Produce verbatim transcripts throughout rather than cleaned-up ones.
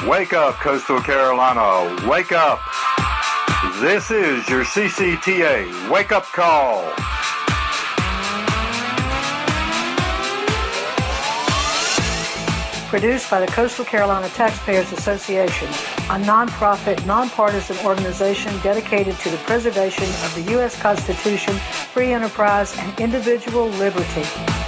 Wake up, Coastal Carolina. Wake up. This is your C C T A wake-up call. Produced by the Coastal Carolina Taxpayers Association, a nonprofit, nonpartisan organization dedicated to the preservation of the U S Constitution, free enterprise, and individual liberty.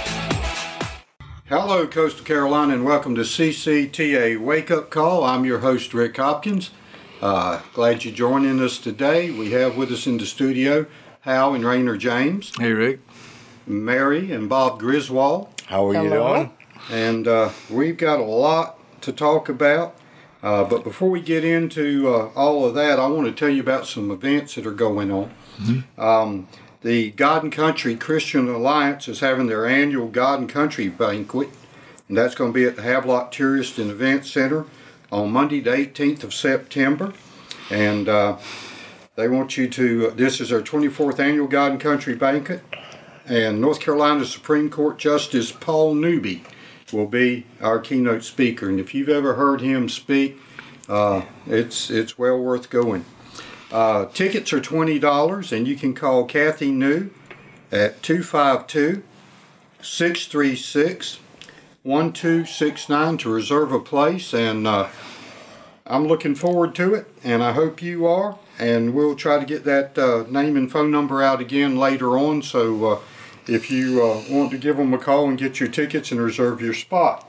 Hello, Coastal Carolina, and welcome to C C T A Wake Up Call. I'm your host, Rick Hopkins. Uh, glad you're joining us today. We have with us in the studio Hal and Rainer James. Hey, Rick. Mary and Bob Griswold. How are you doing? And uh, we've got a lot to talk about. Uh, but before we get into uh, all of that, I want to tell you about some events that are going on. Mm-hmm. Um, the God and Country Christian Alliance is having their annual God and Country banquet, and that's going to be at the Havelock Tourist and Event Center on Monday, the eighteenth of September. And uh, they want you to, uh, this is our twenty-fourth annual God and Country banquet, and North Carolina Supreme Court Justice Paul Newby will be our keynote speaker. And if you've ever heard him speak, uh, it's it's well worth going. Uh, tickets are twenty dollars, and you can call Kathy New at two five two, six three six, one two six nine to reserve a place. And uh, I'm looking forward to it, and I hope you are. And we'll try to get that uh, name and phone number out again later on. So uh, if you uh, want to give them a call and get your tickets and reserve your spot.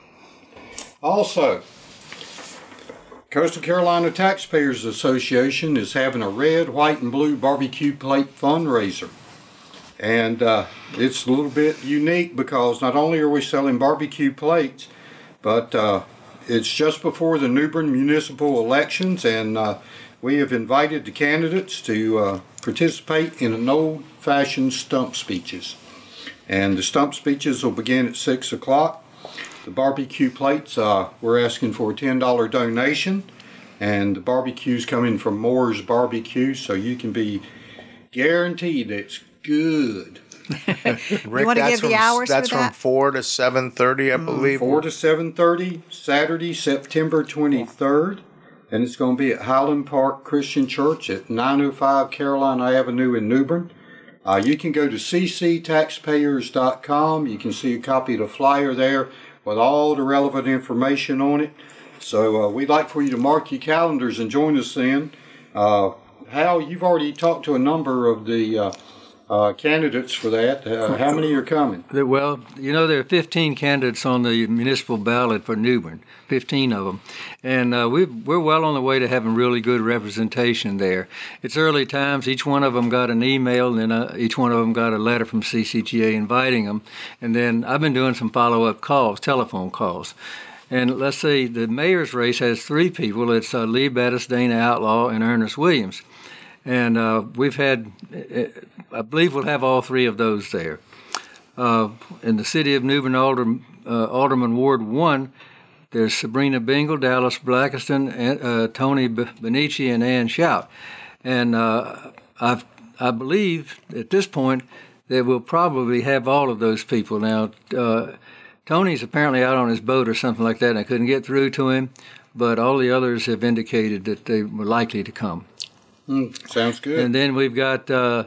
Also, Coastal Carolina Taxpayers Association is having a red, white, and blue barbecue plate fundraiser. And uh, it's a little bit unique because not only are we selling barbecue plates, but uh, it's just before the New Bern municipal elections, and uh, we have invited the candidates to uh, participate in an old-fashioned stump speeches. And the stump speeches will begin at six o'clock. The barbecue plates, uh, we're asking for a ten dollar donation, and the barbecue's coming from Moore's Barbecue, so you can be guaranteed it's good. Rick, you want to give from, the hours That's for that? from four to seven thirty, I believe. four to seven thirty, Saturday, September twenty-third, and it's going to be at Highland Park Christian Church at nine oh five Carolina Avenue in New Bern. Uh, you can go to c c taxpayers dot com. You can see a copy of the flyer there with all the relevant information on it. So uh, we'd like for you to mark your calendars and join us then. Uh, Hal, you've already talked to a number of the uh, uh, candidates for that. Uh, how many are coming? Well, you know, there are fifteen candidates on the municipal ballot for New Bern, fifteen of them. And uh, we've, we're well on the way to having really good representation there. It's early times. Each one of them got an email, and then uh, each one of them got a letter from C C T A inviting them. And then I've been doing some follow-up calls, telephone calls. And let's see, the mayor's race has three people. It's uh, Lee Bettis, Dana Outlaw, and Ernest Williams. And uh, we've had, I believe we'll have all three of those there. Uh, in the city of New Bern, Alder, uh, Alderman Ward one, there's Sabrina Bingle, Dallas Blackiston, and, uh, Tony Benici, and Ann Shout. And uh, I've, I believe at this point that we'll probably have all of those people. Now, uh, Tony's apparently out on his boat or something like that, and I couldn't get through to him, but all the others have indicated that they were likely to come. Mm, sounds good. And then we've got uh,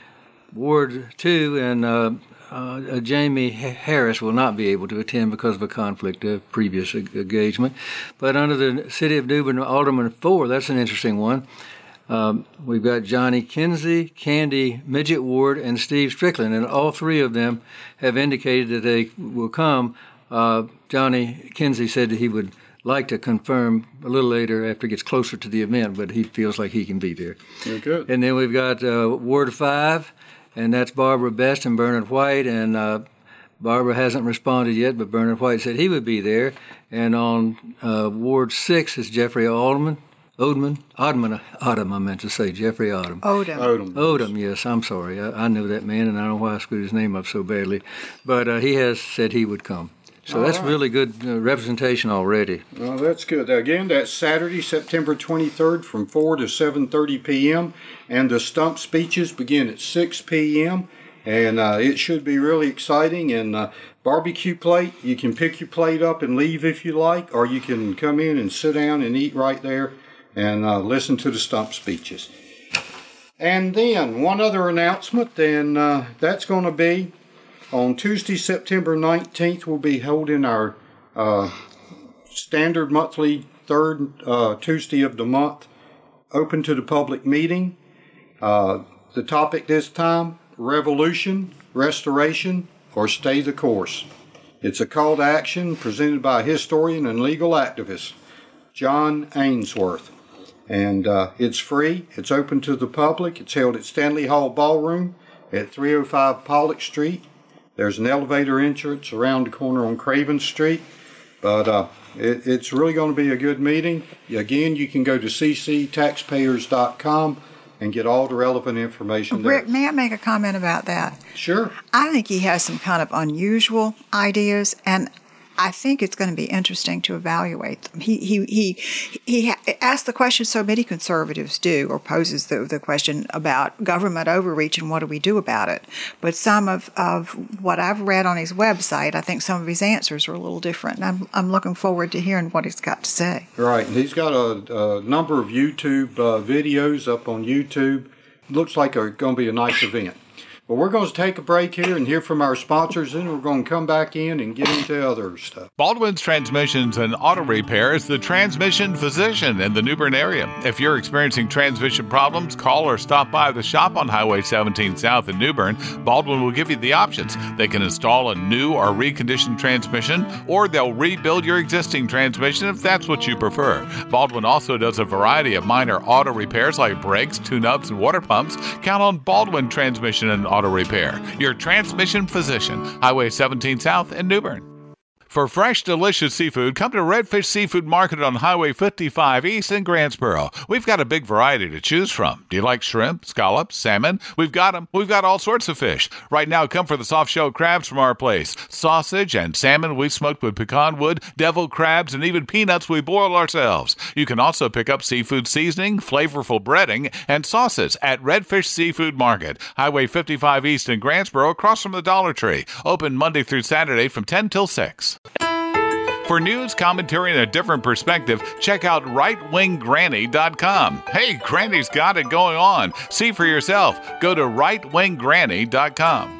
Ward two, and uh, uh, Jamie Harris will not be able to attend because of a conflict of previous engagement. But under the City of New Bern, Alderman four, that's an interesting one. Um, we've got Johnny Kinsey, Candy Midget Ward, and Steve Strickland, and all three of them have indicated that they will come. Uh, Johnny Kinsey said that he would like to confirm a little later after it gets closer to the event, but he feels like he can be there. Very good. And then we've got uh, Ward five, and that's Barbara Best and Bernard White, and uh, Barbara hasn't responded yet, but Bernard White said he would be there. And on uh, Ward six is Jeffrey Alderman. Odom, Odom, Odom, I meant to say, Jeffrey Odom. Odom. Odom. Odom, yes, I'm sorry. I, I knew that man, and I don't know why I screwed his name up so badly. But uh, he has said he would come. So All that's right. really good uh, representation already. Well, that's good. Again, that's Saturday, September twenty-third from four to seven thirty p.m. And the stump speeches begin at six p.m. and uh, it should be really exciting. And uh, barbecue plate, you can pick your plate up and leave if you like, or you can come in and sit down and eat right there and uh, listen to the stump speeches. And then one other announcement, and uh, that's going to be on Tuesday, September nineteenth, we'll be holding our uh, standard monthly third uh, Tuesday of the month open to the public meeting. Uh, the topic this time, revolution, restoration, or stay the course. It's a call to action presented by historian and legal activist John Ainsworth. And uh, it's free. It's open to the public. It's held at Stanley Hall Ballroom at three oh five Pollock Street. There's an elevator entrance around the corner on Craven Street. But uh, it, it's really going to be a good meeting. Again, you can go to c c taxpayers dot com and get all the relevant information there. Rick, may I make a comment about that? Sure. I think he has some kind of unusual ideas, and I think it's going to be interesting to evaluate them. He he he he asked the question so many conservatives do, or poses the, the question about government overreach and what do we do about it. But some of, of what I've read on his website, I think some of his answers are a little different. And I'm I'm looking forward to hearing what he's got to say. Right. He's got a, a number of YouTube uh, videos up on YouTube. Looks like it's going to be a nice event. Well, we're going to take a break here and hear from our sponsors, and we're going to come back in and get into other stuff. Baldwin's Transmissions and Auto Repair is the transmission physician in the New Bern area. If you're experiencing transmission problems, call or stop by the shop on Highway seventeen South in New Bern. Baldwin will give you the options. They can install a new or reconditioned transmission, or they'll rebuild your existing transmission if that's what you prefer. Baldwin also does a variety of minor auto repairs like brakes, tune-ups, and water pumps. Count on Baldwin Transmission and Auto Repair, your transmission physician, Highway seventeen South in New Bern. For fresh, delicious seafood, come to Redfish Seafood Market on Highway fifty-five East in Grantsboro. We've got a big variety to choose from. Do you like shrimp, scallops, salmon? We've got them. We've got all sorts of fish. Right now, come for the soft-shell crabs from our place. Sausage and salmon we smoked with pecan wood, devil crabs, and even peanuts we boil ourselves. You can also pick up seafood seasoning, flavorful breading, and sauces at Redfish Seafood Market, Highway fifty-five East in Grantsboro, across from the Dollar Tree. Open Monday through Saturday from ten till six. For news, commentary, and a different perspective, check out right wing granny dot com. Hey, Granny's got it going on. See for yourself. Go to right wing granny dot com.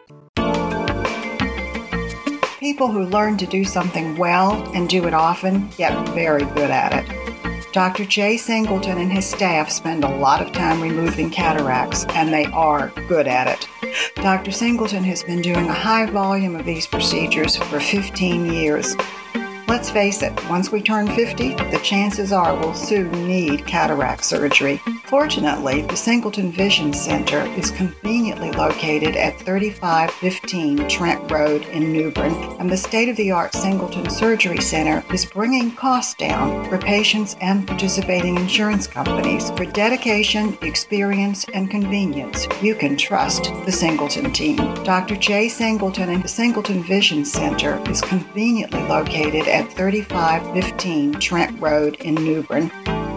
People who learn to do something well and do it often get very good at it. Doctor Jay Singleton and his staff spend a lot of time removing cataracts, and they are good at it. Doctor Singleton has been doing a high volume of these procedures for fifteen years. Let's face it, once we turn fifty, the chances are we'll soon need cataract surgery. Fortunately, the Singleton Vision Center is conveniently located at thirty-five fifteen Trent Road in New Bern, and the state-of-the-art Singleton Surgery Center is bringing costs down for patients and participating insurance companies. For dedication, experience, and convenience, you can trust the Singleton team. Doctor Jay Singleton and the Singleton Vision Center is conveniently located at thirty-five fifteen Trent Road in New Bern.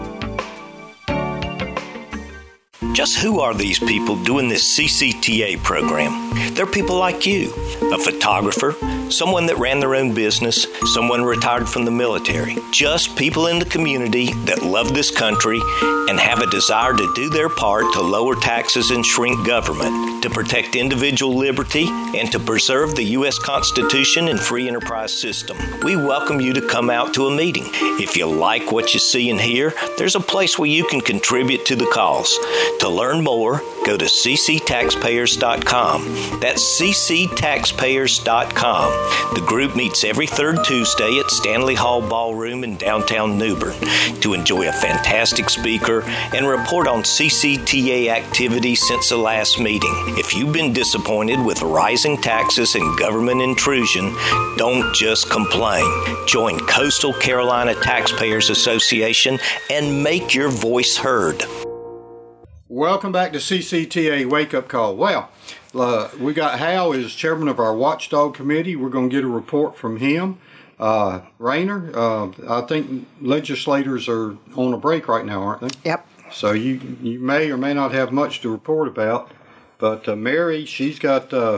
Just who are these people doing this C C T A program? They're people like you, a photographer, someone that ran their own business, someone retired from the military. Just people in the community that love this country and have a desire to do their part to lower taxes and shrink government, to protect individual liberty, and to preserve the U S Constitution and free enterprise system. We welcome you to come out to a meeting. If you like what you see and hear, there's a place where you can contribute to the cause. To learn more, go to c c taxpayers dot com. That's c c taxpayers dot com. The group meets every third Tuesday at Stanley Hall Ballroom in downtown New Bern to enjoy a fantastic speaker and report on C C T A activities since the last meeting. If you've been disappointed with rising taxes and government intrusion, don't just complain. Join Coastal Carolina Taxpayers Association and make your voice heard. Welcome back to C C T A Wake Up Call. Well, uh, we got Hal as chairman of our Watchdog Committee. We're going to get a report from him. Uh, Rayner, uh, I think legislators are on a break right now, aren't they? Yep. So you you may or may not have much to report about, But uh, Mary, she's got uh,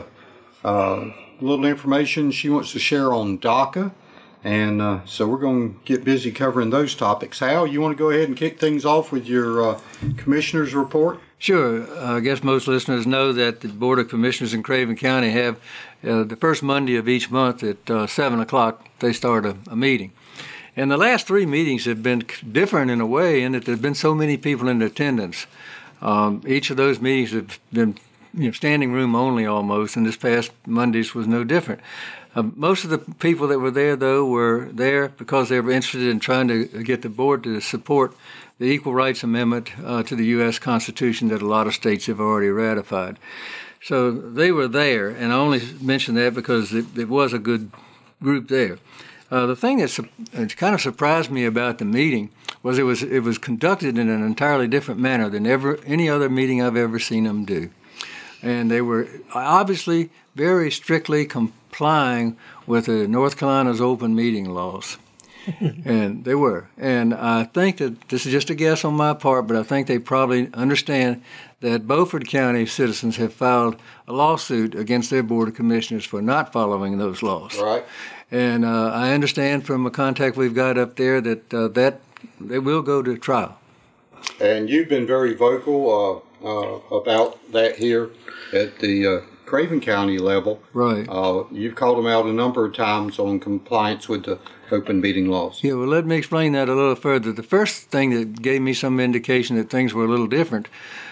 uh, a little information she wants to share on DACA. And uh, so we're going to get busy covering those topics. Hal, you want to go ahead and kick things off with your uh, commissioner's report? Sure. Uh, I guess most listeners know that the Board of Commissioners in Craven County have uh, the first Monday of each month at uh, seven o'clock, they start a, a meeting. And the last three meetings have been different in a way in that there have been so many people in attendance. Um, each of those meetings have been you know, standing room only almost, and this past Monday's was no different. Uh, most of the people that were there, though, were there because they were interested in trying to get the board to support the Equal Rights Amendment uh, to the U S Constitution that a lot of states have already ratified. So they were there, and I only mention that because it, it was a good group there. Uh, the thing that su- kind of surprised me about the meeting was it was it was conducted in an entirely different manner than ever any other meeting I've ever seen them do. And they were obviously very strictly complying with the North Carolina's open meeting laws. And they were. And I think that this is just a guess on my part, but I think they probably understand that Beaufort County citizens have filed a lawsuit against their Board of Commissioners for not following those laws. Right. And uh, I understand from a contact we've got up there that uh, that they will go to trial. And you've been very vocal uh, uh, about that here at the uh, Craven County level. Right. Uh, you've called them out a number of times on compliance with the open meeting laws. Yeah, well, let me explain that a little further. The first thing that gave me some indication that things were a little different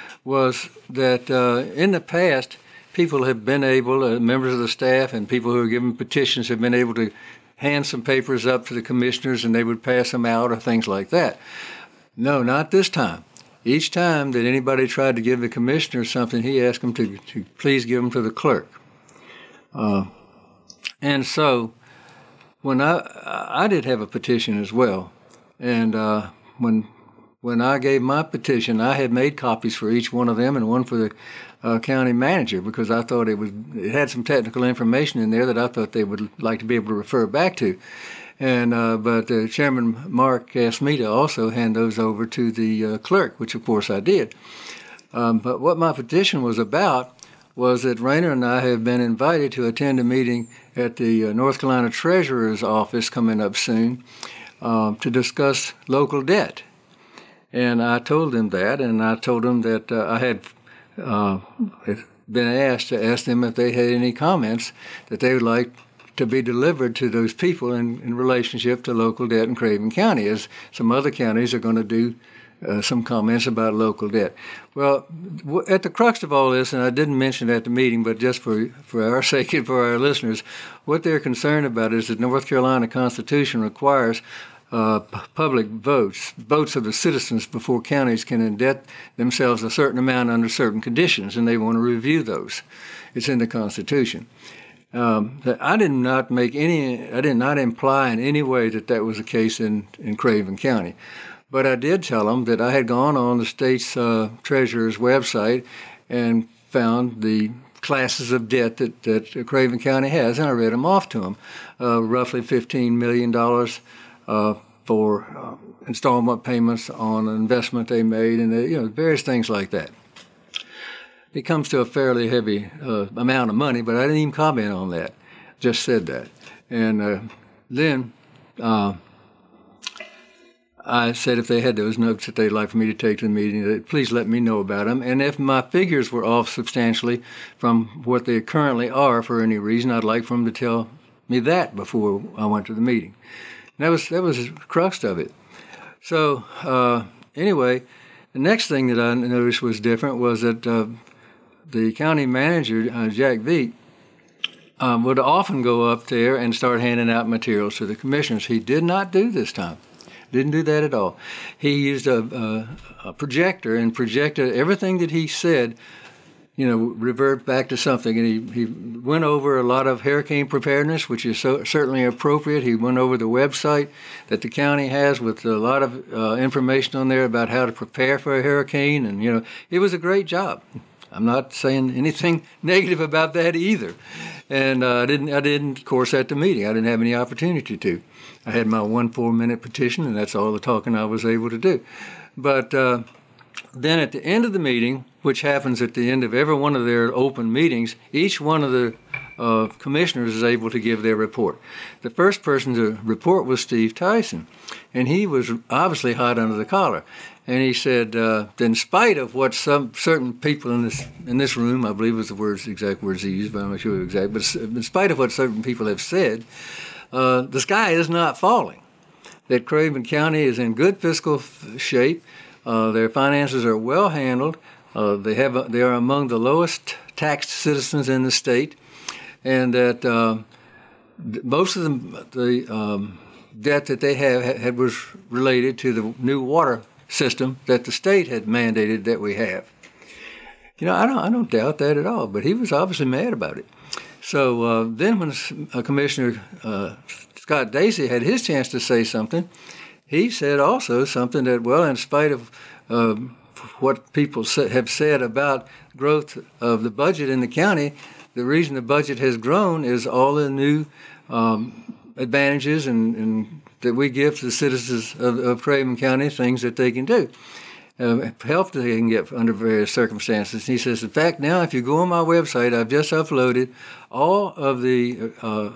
was that uh, in the past, people have been able, uh, members of the staff and people who are given petitions have been able to hand some papers up to the commissioners and they would pass them out or things like that. No, not this time. Each time that anybody tried to give the commissioner something, he asked them to, to please give them to the clerk. Uh, and so when I I did have a petition as well, and uh, when when I gave my petition, I had made copies for each one of them and one for the uh, county manager because I thought it was it had some technical information in there that I thought they would like to be able to refer back to. And uh, but uh, Chairman Mark asked me to also hand those over to the uh, clerk, which of course I did. Um, but what my petition was about was that Rayner and I have been invited to attend a meeting at the uh, North Carolina Treasurer's office coming up soon uh, to discuss local debt. And I told them that, and I told them that uh, I had uh, been asked to ask them if they had any comments that they would like to be delivered to those people in, in relationship to local debt in Craven County, as some other counties are going to do uh, some comments about local debt. Well, w- at the crux of all this, and I didn't mention it at the meeting, but just for, for our sake and for our listeners, what they're concerned about is that North Carolina Constitution requires uh, p- public votes, votes of the citizens before counties can indebt themselves a certain amount under certain conditions, and they want to review those. It's in the Constitution. Um, I did not make any, I did not imply in any way that that was the case in, in Craven County. But I did tell them that I had gone on the state's uh, treasurer's website and found the classes of debt that, that Craven County has, and I read them off to them. Uh, roughly fifteen million dollars uh, for uh, installment payments on an investment they made, and they, you know, various things like that. It comes to a fairly heavy uh, amount of money, but I didn't even comment on that. Just said that. And uh, then uh, I said if they had those notes that they'd like for me to take to the meeting, that please let me know about them. And if my figures were off substantially from what they currently are for any reason, I'd like for them to tell me that before I went to the meeting. And that was, that was the crux of it. So uh, anyway, the next thing that I noticed was different was that uh, the county manager, uh, Jack Veek, um, would often go up there and start handing out materials to the commissioners. He did not do this time. Didn't do that at all. He used a, a, a projector and projected everything that he said, you know, revert back to something. And he, he went over a lot of hurricane preparedness, which is so, certainly appropriate. He went over the website that the county has with a lot of uh, information on there about how to prepare for a hurricane. And, you know, it was a great job. I'm not saying anything negative about that either. And uh, I didn't, I didn't, of course, at the meeting. I didn't have any opportunity to. I had my one four-minute petition, and that's all the talking I was able to do. But uh, then at the end of the meeting, which happens at the end of every one of their open meetings, each one of the uh, commissioners is able to give their report. The first person to report was Steve Tyson, and he was obviously hot under the collar. And he said, uh, in spite of what some certain people in this in this room, I believe was the words, exact words he used, but I'm not sure exact, but in spite of what certain people have said, uh, the sky is not falling. That Craven County is in good fiscal f- shape. Uh, their finances are well handled. Uh, they have a, they are among the lowest taxed citizens in the state, and that uh, most of the, the um, debt that they have had was related to the new water system that the state had mandated that we have. You know, I don't I don't doubt that at all. But he was obviously mad about it. So uh, then, when uh, Commissioner uh, Scott Dacey had his chance to say something, he said also something that, well, in spite of uh, what people say, have said about growth of the budget in the county, the reason the budget has grown is all the new um, advantages and, and that we give to the citizens of, of Craven County, things that they can do, uh, help that they can get under various circumstances. And he says, in fact, now if you go on my website, I've just uploaded all of the uh,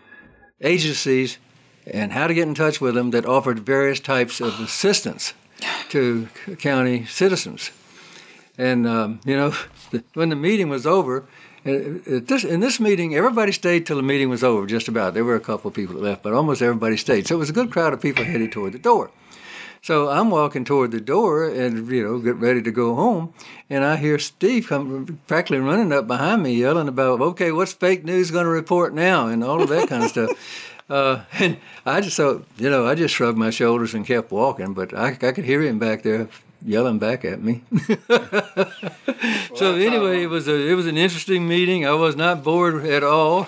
agencies and how to get in touch with them that offered various types of assistance to county citizens. And, um, you know, when the meeting was over, At this, in this meeting, everybody stayed till the meeting was over, just about. There were a couple of people that left, but almost everybody stayed. So it was a good crowd of people headed toward the door. So I'm walking toward the door and, you know, get ready to go home, and I hear Steve come practically running up behind me yelling about, okay, what's fake news going to report now, and all of that kind of stuff. Uh, and I just thought, you know, I just shrugged my shoulders and kept walking, but I, I could hear him back there yelling back at me. well, so anyway, it was a it was an interesting meeting. I was not bored at all,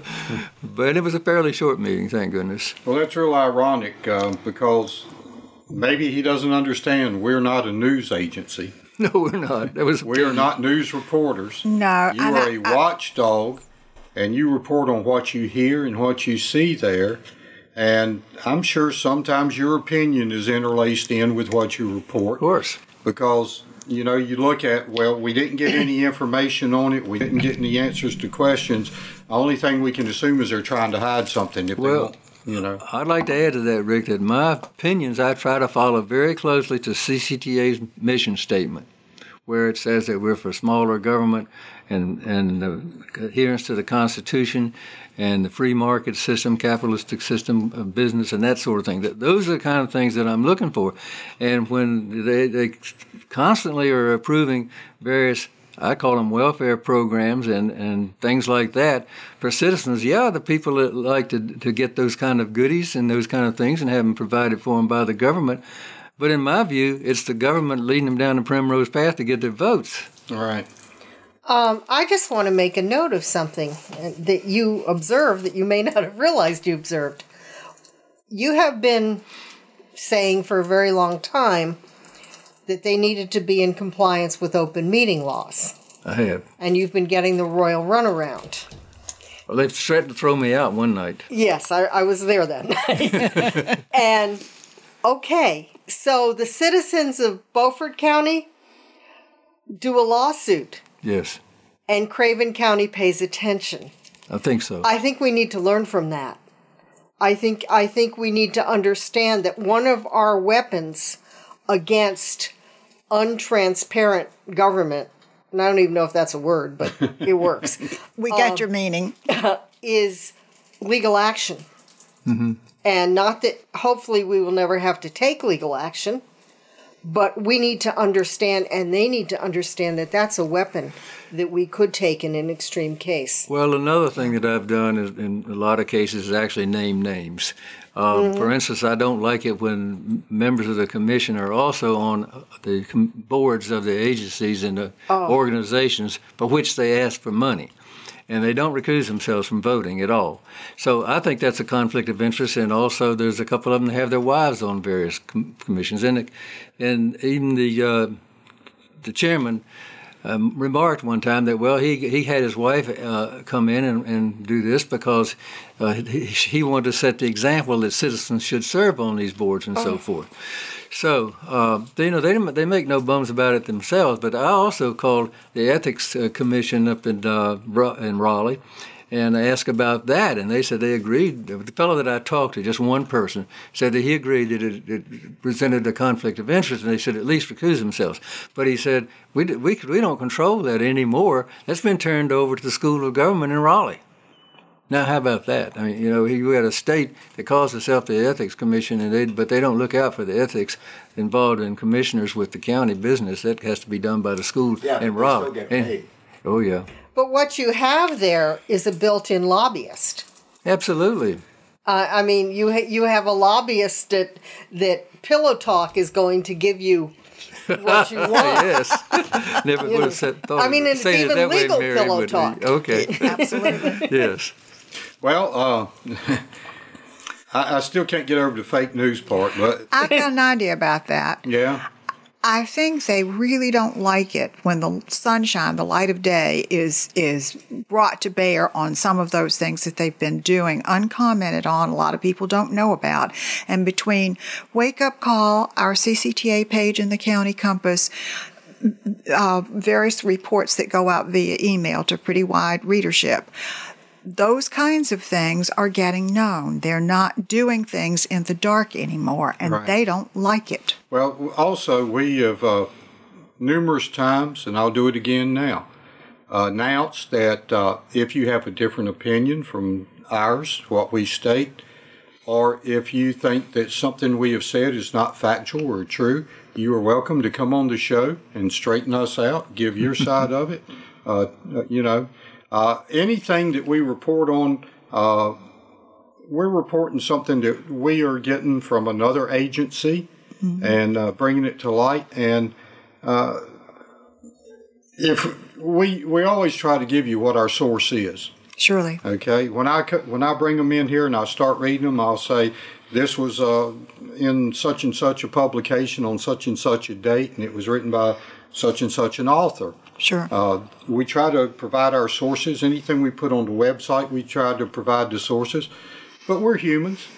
but it was a fairly short meeting, thank goodness. Well, that's real ironic uh, because maybe he doesn't understand we're not a news agency. No, we're not. That was we are not news reporters. No, you are a watchdog, and you report on what you hear and what you see there. And I'm sure sometimes your opinion is interlaced in with what you report. Of course. Because, you know, you look at, well, we didn't get any information on it. We didn't get any answers to questions. The only thing we can assume is they're trying to hide something. If well, they you know. I'd like to add to that, Rick, that my opinions I try to follow very closely to C C T A's mission statement, where it says that we're for smaller government and, and the adherence to the Constitution and the free market system, capitalistic system of business, and that sort of thing. That those are the kind of things that I'm looking for. And when they, they constantly are approving various, I call them welfare programs and, and things like that for citizens, yeah, the people that like to, to get those kind of goodies and those kind of things and have them provided for them by the government. But in my view, it's the government leading them down the primrose path to get their votes. All right. Um, I just want to make a note of something that you observed that you may not have realized you observed. You have been saying for a very long time that they needed to be in compliance with open meeting laws. I have. And you've been getting the royal runaround. Well, they threatened to throw me out one night. Yes, I, I was there that night. And, okay, so the citizens of Beaufort County do a lawsuit. Yes. And Craven County pays attention. I think so. I think we need to learn from that. I think I think we need to understand that one of our weapons against untransparent government, and I don't even know if that's a word, but it works. We got um, your meaning. is legal action. Mm-hmm. And not that hopefully we will never have to take legal action, but we need to understand, and they need to understand, that that's a weapon that we could take in an extreme case. Well, another thing that I've done is, in a lot of cases, is actually name names. Uh, mm-hmm. For instance, I don't like it when members of the commission are also on the com- boards of the agencies and the oh. organizations for which they ask for money. And they don't recuse themselves from voting at all. So I think that's a conflict of interest. And also there's a couple of them that have their wives on various com- commissions. And, and even the uh, the chairman, um, remarked one time that, well, he he had his wife uh, come in and, and do this because uh, he, he wanted to set the example that citizens should serve on these boards and oh. so forth. So, uh, they, you know, they they make no bums about it themselves. But I also called the Ethics uh, Commission up in uh, in Raleigh and asked about that, and they said they agreed. The fellow that I talked to, just one person, said that he agreed that it, it presented a conflict of interest, and they should at least recuse themselves. But he said, we we we don't control that anymore. That's been turned over to the School of Government in Raleigh. Now, how about that? I mean, you know, we had a state that calls itself the Ethics Commission, and they, but they don't look out for the ethics involved in commissioners with the county business. That has to be done by the school yeah, in Raleigh. Still get paid. And, oh, yeah. But what you have there is a built-in lobbyist. Absolutely. Uh, I mean, you ha- you have a lobbyist that that Pillow Talk is going to give you what you want. Yes. Never You would know, have said, thought I mean, of it's saying even it that legal way, Mary, Pillow would Talk. we? Okay. Absolutely. Yes. Well, uh, I, I still can't get over the fake news part, but I've got an idea about that. yeah. I think they really don't like it when the sunshine, the light of day, is is brought to bear on some of those things that they've been doing, uncommented on, a lot of people don't know about. And between Wake Up Call, our C C T A page in the County Compass, uh, various reports that go out via email to pretty wide readership, those kinds of things are getting known. They're not doing things in the dark anymore, and Right. they don't like it. Well, also, we have uh, numerous times, and I'll do it again now, uh, announced that uh, if you have a different opinion from ours, what we state, or if you think that something we have said is not factual or true, you are welcome to come on the show and straighten us out, give your side of it. Uh, you know, uh, anything that we report on, uh, we're reporting something that we are getting from another agency. Mm-hmm. And uh, bringing it to light, and uh, if we we always try to give you what our source is. Surely. Okay. When I when I bring them in here and I start reading them, I'll say this was uh, in such and such a publication on such and such a date, and it was written by such and such an author. Sure. Uh, we try to provide our sources. Anything we put on the website, we try to provide the sources. But we're humans.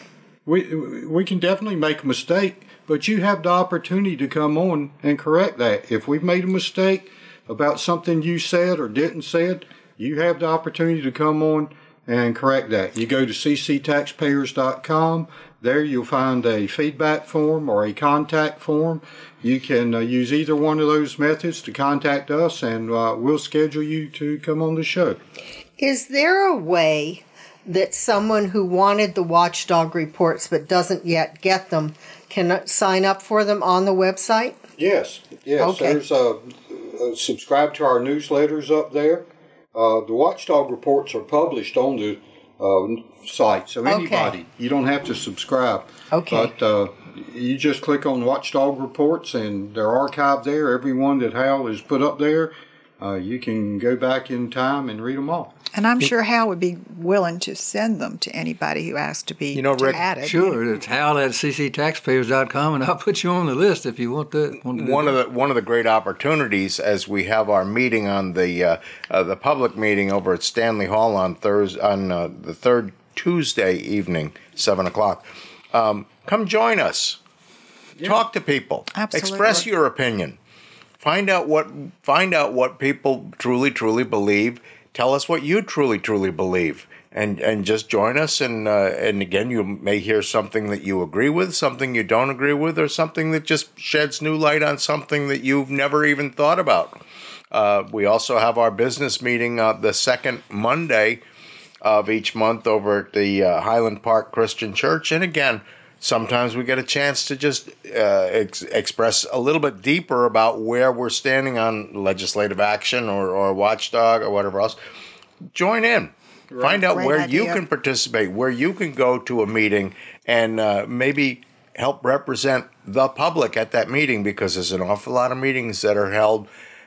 We we can definitely make a mistake. But you have the opportunity to come on and correct that. If we've made a mistake about something you said or didn't said, you have the opportunity to come on and correct that. You go to c c taxpayers dot com. There you'll find a feedback form or a contact form. You can uh, use either one of those methods to contact us, and uh, we'll schedule you to come on the show. Is there a way that someone who wanted the watchdog reports but doesn't yet get them can sign up for them on the website? Yes, yes. Okay. There's a, a subscribe to our newsletters up there. Uh, the watchdog reports are published on the uh, site, so anybody, Okay. you don't have to subscribe. Okay. But uh, you just click on watchdog reports, and they're archived there. Everyone that Hal has put up there, uh, you can go back in time and read them all. And I'm sure Hal would be willing to send them to anybody who asks to be You know, to Rick, added. Sure, it's Hal at c c taxpayers dot com, and I'll put you on the list if you want that. Want to do one that. of the one of the great opportunities as we have our meeting on the uh, uh, the public meeting over at Stanley Hall on Thursday on uh, the third Tuesday evening, seven o'clock. Um, come join us. Yeah. Talk to people. Absolutely. Express your opinion. Find out what find out what people truly truly believe. Tell us what you truly, truly believe, and and just join us. And uh, and again, you may hear something that you agree with, something you don't agree with, or something that just sheds new light on something that you've never even thought about. Uh, we also have our business meeting uh, the second Monday of each month over at the uh, Highland Park Christian Church. And again, sometimes we get a chance to just uh, ex- express a little bit deeper about where we're standing on legislative action or, or watchdog or whatever else. Join in. Right. Find out Great where idea. you can participate, where you can go to a meeting and uh, maybe help represent the public at that meeting, because there's an awful lot of meetings that are held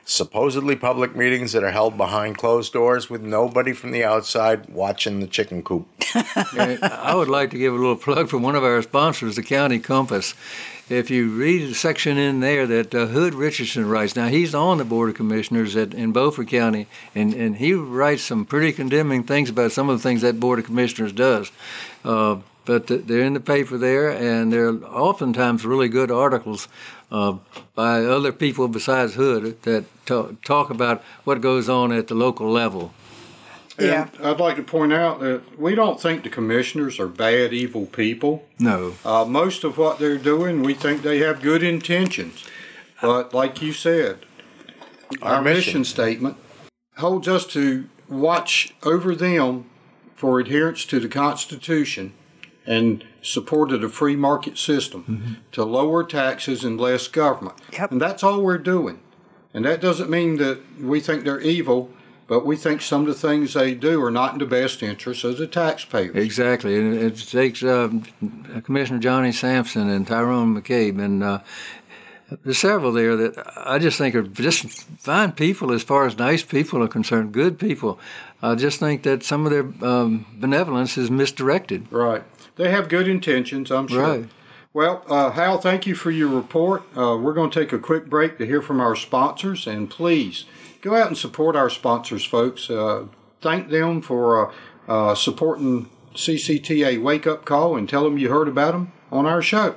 supposedly public meetings that are held behind closed doors with nobody from the outside watching the chicken coop. And I would like to give a little plug for one of our sponsors, the County Compass. If you read the section in there that uh, Hood Richardson writes, now he's on the Board of Commissioners at, in Beaufort County, and, and he writes some pretty condemning things about some of the things that Board of Commissioners does. Uh, but they're in the paper there, and they're oftentimes really good articles uh, by other people besides Hood that talk, talk about what goes on at the local level. And Yeah. I'd like to point out that we don't think the commissioners are bad, evil people. No. Uh, most of what they're doing, we think they have good intentions. But like you said, Our our, mission. mission statement holds us to watch over them for adherence to the Constitution and support of the free market system, Mm-hmm. to lower taxes and less government. Yep. And that's all we're doing. And that doesn't mean that we think they're evil, but we think some of the things they do are not in the best interest of the taxpayers. Exactly. And it takes um, Commissioner Johnny Sampson and Tyrone McCabe, and uh, there's several there that I just think are just fine people as far as nice people are concerned, good people. I just think that some of their um, benevolence is misdirected. Right. They have good intentions, I'm sure. Right. Well, uh, Hal, thank you for your report. Uh, we're going to take a quick break to hear from our sponsors, and please go out and support our sponsors, folks. Uh, thank them for uh, uh, supporting C C T A Wake Up Call, and tell them you heard about them on our show.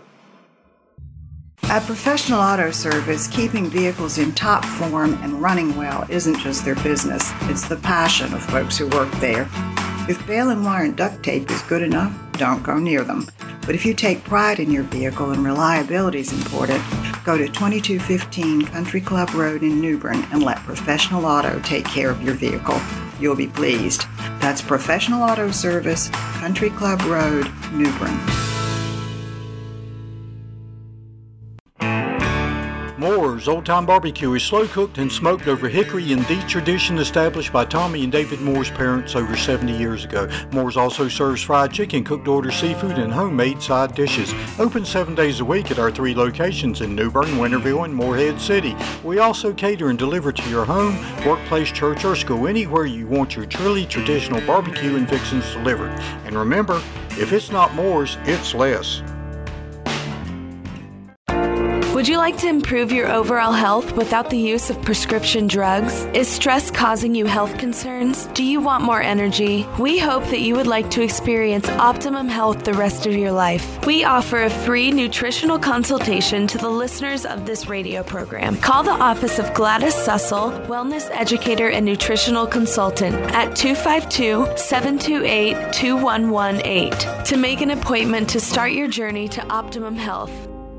At Professional Auto Service, keeping vehicles in top form and running well isn't just their business, it's the passion of folks who work there. If baling wire and duct tape is good enough, don't go near them. But if you take pride in your vehicle and reliability is important, go to twenty-two fifteen Country Club Road in New Bern and let Professional Auto take care of your vehicle. You'll be pleased. That's Professional Auto Service, Country Club Road, New Bern. Moore's Old Time Barbecue is slow cooked and smoked over hickory in the tradition established by Tommy and David Moore's parents over seventy years ago. Moore's also serves fried chicken, cooked to order seafood, and homemade side dishes. Open seven days a week at our three locations in New Bern, Winterville, and Morehead City. We also cater and deliver to your home, workplace, church, or school, anywhere you want your truly traditional barbecue and fixings delivered. And remember, if it's not Moore's, it's less. Would you like to improve your overall health without the use of prescription drugs? Is stress causing you health concerns? Do you want more energy? We hope that you would like to experience optimum health the rest of your life. We offer a free nutritional consultation to the listeners of this radio program. Call the office of Gladys Sussel, Wellness Educator and Nutritional Consultant at two five two, seven two eight, two one one eight to make an appointment to start your journey to optimum health.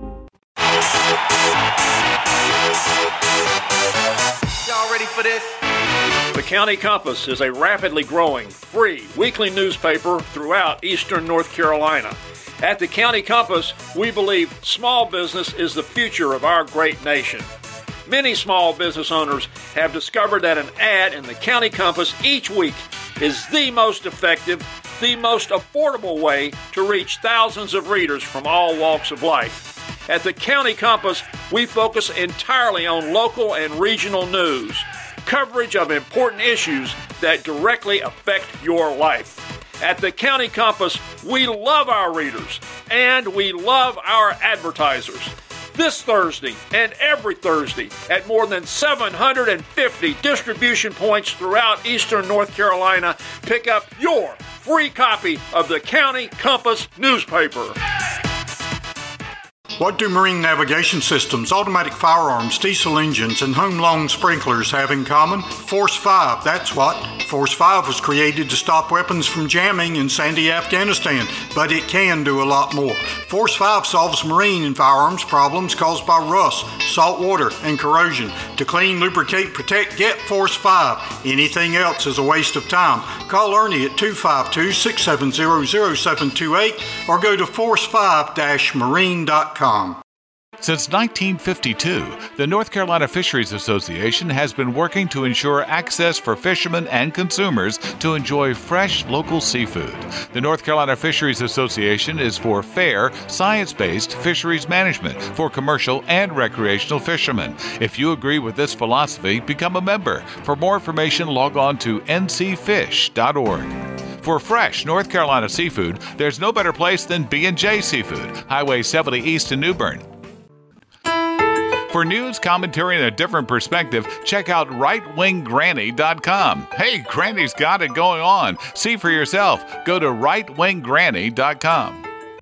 Y'all ready for this? The County Compass is a rapidly growing, free, weekly newspaper throughout eastern North Carolina. At the County Compass, we believe small business is the future of our great nation. Many small business owners have discovered that an ad in the County Compass each week is the most effective, the most affordable way to reach thousands of readers from all walks of life. At the County Compass, we focus entirely on local and regional news, coverage of important issues that directly affect your life. At the County Compass, we love our readers and we love our advertisers. This Thursday and every Thursday at more than seven hundred fifty distribution points throughout eastern North Carolina, pick up your free copy of the County Compass newspaper. What do marine navigation systems, automatic firearms, diesel engines, and home loan sprinklers have in common? Force five, that's what. Force five was created to stop weapons from jamming in Sandy, Afghanistan, but it can do a lot more. Force five solves marine and firearms problems caused by rust, salt water, and corrosion. To clean, lubricate, protect, get Force five. Anything else is a waste of time. Call Ernie at two five two, six seven zero, zero seven two eight or go to force five dash marine dot com. Since nineteen fifty-two, the North Carolina Fisheries Association has been working to ensure access for fishermen and consumers to enjoy fresh local seafood. The North Carolina Fisheries Association is for fair, science-based fisheries management for commercial and recreational fishermen. If you agree with this philosophy, become a member. For more information, log on to n c fish dot org. For fresh North Carolina seafood, there's no better place than B and J Seafood, Highway seventy East in New Bern. For news, commentary, and a different perspective, check out right wing granny dot com. Hey, Granny's got it going on. See for yourself. Go to right wing granny dot com.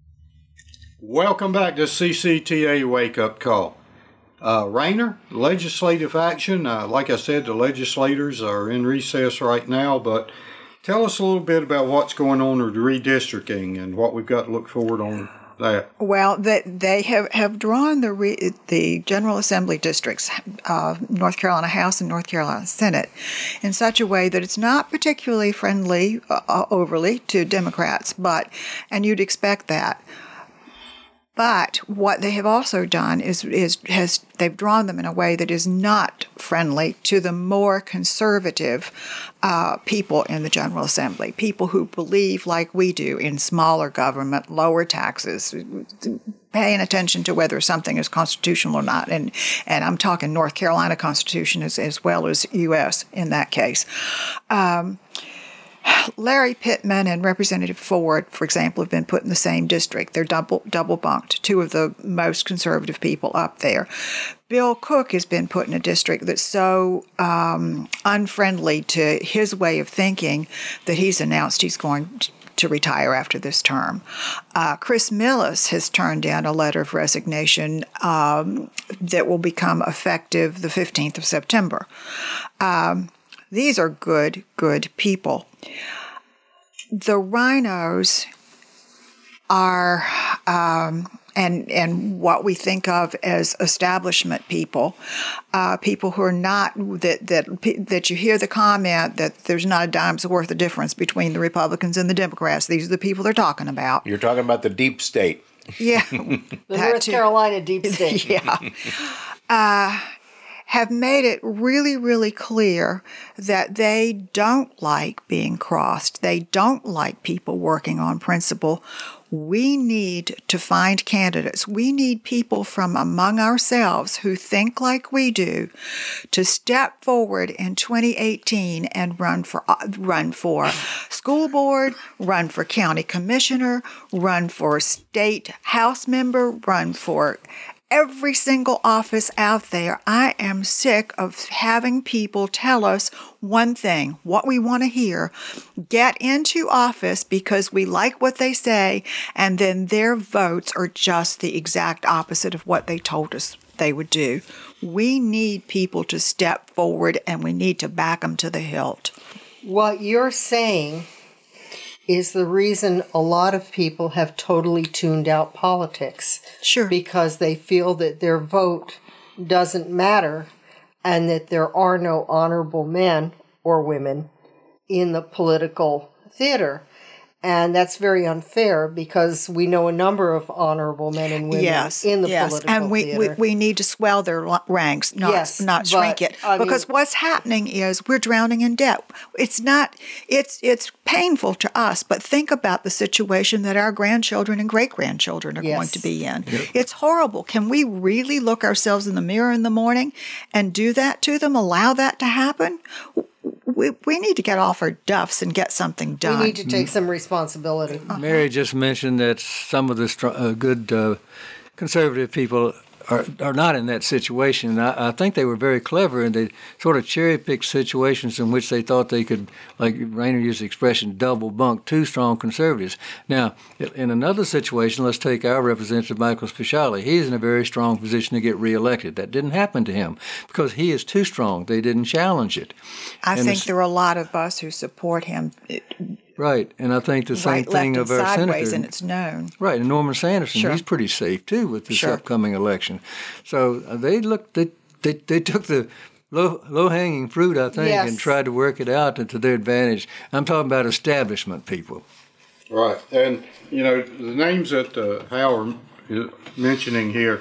Welcome back to C C T A Wake Up Call. Uh, Rainer, legislative action. Uh, like I said, the legislators are in recess right now, but tell us a little bit about what's going on with redistricting and what we've got to look forward on that. Well, they, they have, have drawn the re, the General Assembly districts, uh, North Carolina House and North Carolina Senate, in such a way that it's not particularly friendly uh, overly to Democrats, but and you'd expect that. But what they have also done is is has they've drawn them in a way that is not friendly to the more conservative uh, people in the General Assembly, people who believe, like we do, in smaller government, lower taxes, paying attention to whether something is constitutional or not. And and I'm talking North Carolina Constitution as, as well as U S in that case. Um, Larry Pittman and Representative Ford, for example, have been put in the same district. They're double double bunked, two of the most conservative people up there. Bill Cook has been put in a district that's so um, unfriendly to his way of thinking that he's announced he's going to retire after this term. Uh, Chris Millis has turned down a letter of resignation um, that will become effective the fifteenth of September. Um, These are good, good people. The rhinos are, um, and and what we think of as establishment people, uh, people who are not, that, that that you hear the comment that there's not a dime's worth of difference between the Republicans and the Democrats. These are the people they're talking about. You're talking about the deep state. Yeah. The North too. Carolina deep state. Yeah. Uh, have made it really, really clear that they don't like being crossed. They don't like people working on principle. We need to find candidates. We need people from among ourselves who think like we do to step forward in twenty eighteen and run for uh, run for school board, run for county commissioner, run for state house member, run for every single office out there. I am sick of having people tell us one thing, what we want to hear, get into office because we like what they say, and then their votes are just the exact opposite of what they told us they would do. We need people to step forward, and we need to back them to the hilt. What you're saying is the reason a lot of people have totally tuned out politics. Sure. Because they feel that their vote doesn't matter and that there are no honorable men or women in the political theater. And that's very unfair because we know a number of honorable men and women yes, in the yes. political and we, theater. we we need to swell their ranks, not yes, not shrink but, it. I because mean, what's happening is we're drowning in debt. It's not. It's it's painful to us, but think about the situation that our grandchildren and great grandchildren are yes. going to be in. Yep. It's horrible. Can we really look ourselves in the mirror in the morning and do that to them? Allow that to happen? We, we need to get off our duffs and get something done. We need to take some responsibility. Uh-huh. Mary just mentioned that some of the str- uh, good uh, conservative people are are not in that situation. And I, I think they were very clever, and they sort of cherry-picked situations in which they thought they could, like Rainer used the expression, double bunk two strong conservatives. Now, in another situation, let's take our representative, Michael Speciale. He's in a very strong position to get reelected. That didn't happen to him because he is too strong. They didn't challenge it. I and think there are a lot of us who support him. Right, and I think the same right, thing left, of and our sideways, senator. and it's known. Right, and Norman Sanderson, Sure. he's pretty safe too with this Sure. upcoming election. So uh, they looked, they, they they took the low low hanging fruit, I think, Yes. and tried to work it out to their advantage. I'm talking about establishment people. Right, and you know the names that uh, Howard is mentioning here.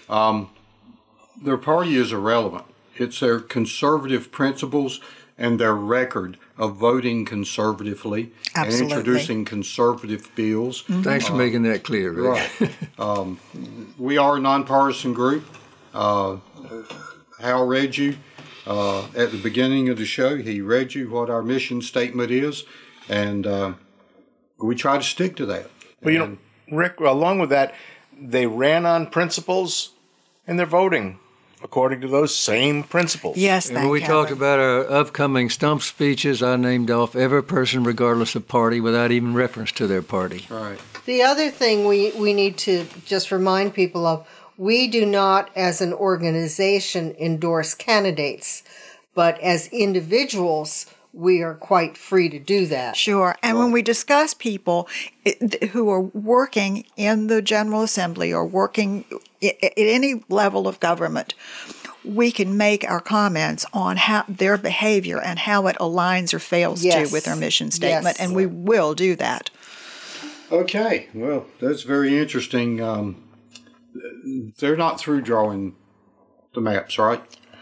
Um, their party is irrelevant. It's their conservative principles and their record of voting conservatively Absolutely. and introducing conservative bills. Mm-hmm. Thanks for Uh, making that clear, Rick. Right. um, we are a nonpartisan group. Uh, Hal read you uh, at the beginning of the show. He read you what our mission statement is, and uh, we try to stick to that. Well, you know, Rick, along with that, they ran on principles and they're voting according to those same principles. Yes, And thank when we Kevin. talked about our upcoming stump speeches, I named off every person regardless of party without even reference to their party. Right. The other thing we, we need to just remind people of, we do not, as an organization, endorse candidates, but as individuals, we are quite free to do that. Sure. And when we discuss people it- who are working in the General Assembly or working i- at any level of government, we can make our comments on how their behavior and how it aligns or fails Yes. to with our mission statement, Yes. and we will do that. Okay. Well, that's very interesting. Um, they're not through drawing the maps, right?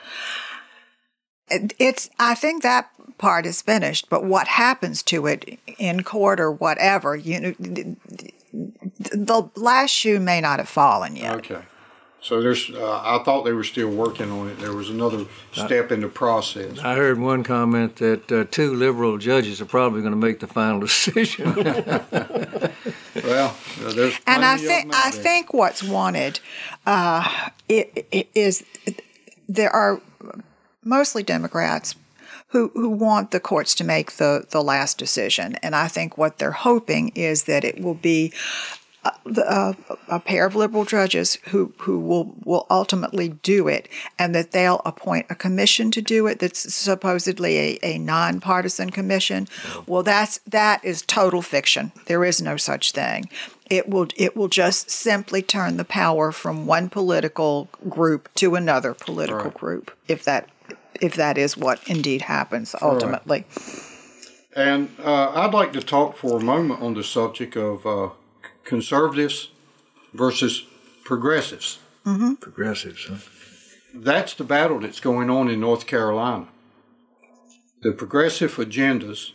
It- It's. I think that part is finished, but what happens to it in court or whatever, you know, the, the last shoe may not have fallen yet. Okay. So there's. Uh, I thought they were still working on it. There was another step in the process. I heard one comment that uh, two liberal judges are probably going to make the final decision. Well, uh, there's And I plenty of think them out I there. think what's wanted uh, it, it is there are mostly Democrats who who want the courts to make the the last decision, and I think what they're hoping is that it will be a, a, a pair of liberal judges who who will will ultimately do it, and that they'll appoint a commission to do it. That's supposedly a, a nonpartisan commission. Well, that's that is total fiction. There is no such thing. It will it will just simply turn the power from one political group to another political Right. group, if that if that is what indeed happens ultimately. And uh, I'd like to talk for a moment on the subject of uh, conservatives versus progressives. Mm-hmm. Progressives, huh? That's the battle that's going on in North Carolina. The progressive agendas,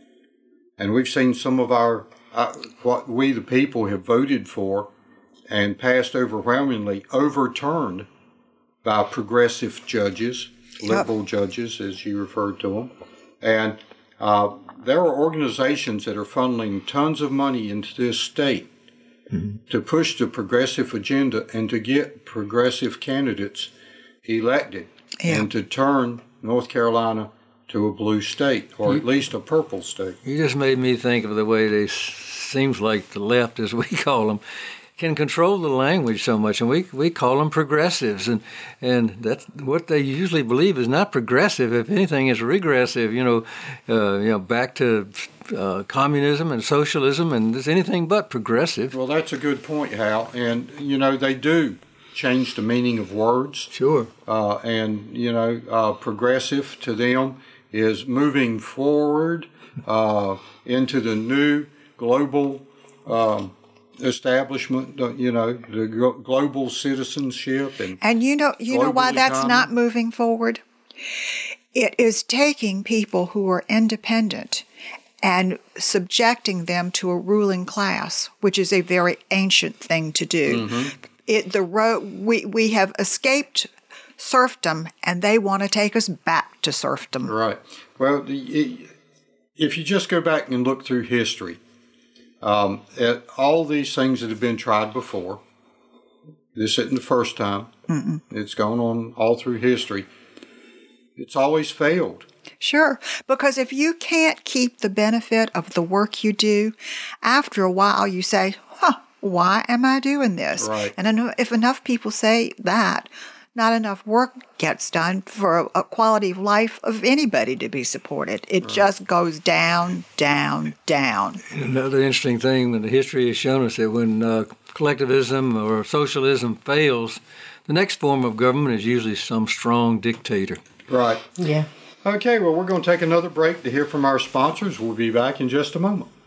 and we've seen some of our, uh, what we the people have voted for and passed overwhelmingly overturned by progressive judges, liberal judges, as you referred to them. And uh, there are organizations that are funneling tons of money into this state mm-hmm. to push the progressive agenda and to get progressive candidates elected Yeah. and to turn North Carolina to a blue state, or at least a purple state. You just made me think of the way they, seems like the left, as we call them, can control the language so much, and we we call them progressives, and and that's what they usually believe is not progressive. If anything, is regressive. You know, uh, you know, back to uh, communism and socialism, and it's anything but progressive. Well, that's a good point, Hal. And you know, they do change the meaning of words. Sure. Uh, and you know, uh, progressive to them is moving forward uh, into the new global. Um, establishment, uh, you know, the glo- global citizenship, and And you know, you know why global that's economy. not moving forward? It is taking people who are independent and subjecting them to a ruling class, which is a very ancient thing to do. Mm-hmm. It the ro- we we have escaped serfdom, and they want to take us back to serfdom. Right. Well, the- if you just go back and look through history, um, at all these things that have been tried before, this isn't the first time. Mm-mm. It's gone on all through history. It's always failed. Sure, because if you can't keep the benefit of the work you do, after a while you say, huh, why am I doing this? Right. And eno- if enough people say that, not enough work gets done for a, a quality of life of anybody to be supported. It Right. just goes down, down, down. And another interesting thing that the history has shown us that when uh, collectivism or socialism fails, the next form of government is usually some strong dictator. Right. Yeah. Okay, well, we're going to take another break to hear from our sponsors. We'll be back in just a moment.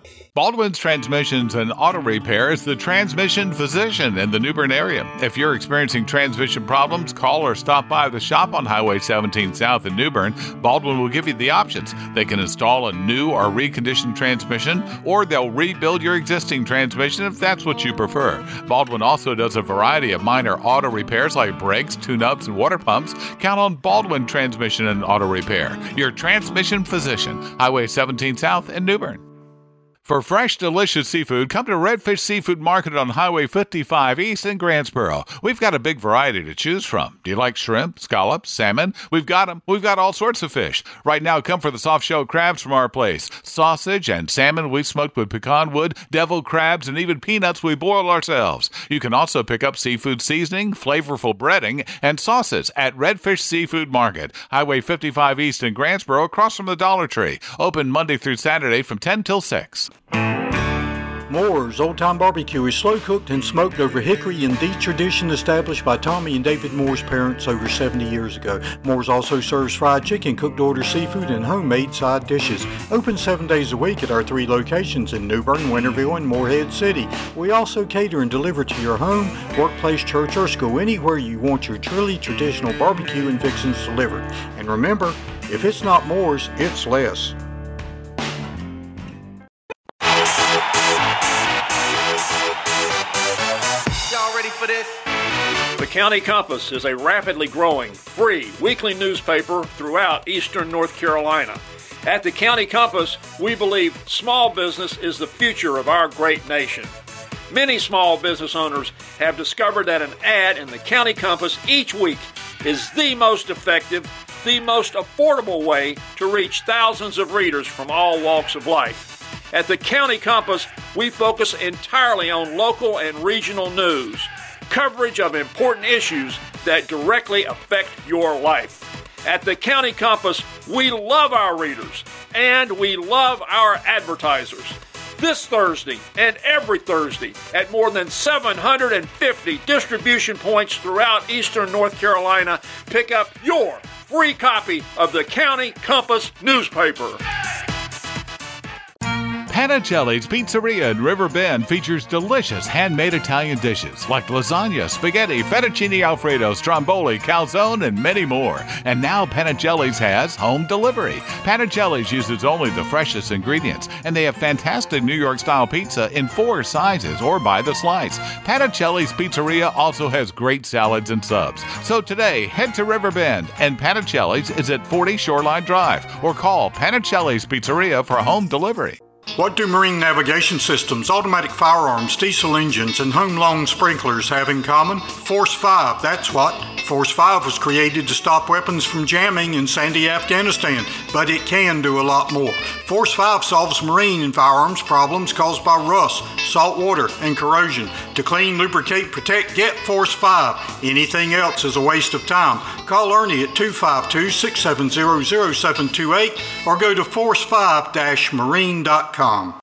Baldwin's Transmissions and Auto Repair is the transmission physician in the New Bern area. If you're experiencing transmission problems, call or stop by the shop on Highway seventeen South in New Bern. Baldwin will give you the options. They can install a new or reconditioned transmission, or they'll rebuild your existing transmission if that's what you prefer. Baldwin also does a variety of minor auto repairs like brakes, tune-ups, and water pumps. Count on Baldwin Transmission and Auto Repair, your transmission physician, Highway seventeen South in New Bern. For fresh, delicious seafood, come to Redfish Seafood Market on Highway fifty-five East in Grantsboro. We've got a big variety to choose from. Do you like shrimp, scallops, salmon? We've got them. We've got all sorts of fish. Right now, come for the soft-shell crabs from our place. Sausage and salmon we smoked with pecan wood, devil crabs, and even peanuts we boil ourselves. You can also pick up seafood seasoning, flavorful breading, and sauces at Redfish Seafood Market, Highway fifty-five East in Grantsboro, across from the Dollar Tree. Open Monday through Saturday from ten till six. Moore's Old Time Barbecue is slow cooked and smoked over hickory in the tradition established by Tommy and David Moore's parents over seventy years ago. Moore's also serves fried chicken, cooked to order seafood, and homemade side dishes. Open seven days a week at our three locations in New Bern, Winterville, and Morehead City. We also cater and deliver to your home, workplace, church, or school, anywhere you want your truly traditional barbecue and fixings delivered. And remember, if it's not Moore's, it's less. For this. The County Compass is a rapidly growing, free weekly newspaper throughout eastern North Carolina. At the County Compass, we believe small business is the future of our great nation. Many small business owners have discovered that an ad in the County Compass each week is the most effective, the most affordable way to reach thousands of readers from all walks of life. At the County Compass, we focus entirely on local and regional news, coverage of important issues that directly affect your life. At the County Compass, we love our readers and we love our advertisers. This Thursday and every Thursday at more than seven hundred fifty distribution points throughout eastern North Carolina, pick up your free copy of the County Compass newspaper. Panicelli's Pizzeria in River Bend features delicious handmade Italian dishes like lasagna, spaghetti, fettuccine alfredo, stromboli, calzone, and many more. And now Panicelli's has home delivery. Panicelli's uses only the freshest ingredients, and they have fantastic New York-style pizza in four sizes or by the slice. Panicelli's Pizzeria also has great salads and subs. So today, head to River Bend, and Panicelli's is at forty Shoreline Drive, or call Panicelli's Pizzeria for home delivery. What do marine navigation systems, automatic firearms, diesel engines, and home loan sprinklers have in common? Force five, that's what. Force five was created to stop weapons from jamming in Sandy, Afghanistan, but it can do a lot more. Force five solves marine and firearms problems caused by rust, salt water, and corrosion. To clean, lubricate, protect, get Force five. Anything else is a waste of time. Call Ernie at two five two, six seven zero, zero seven two eight or go to force five dash marine dot com.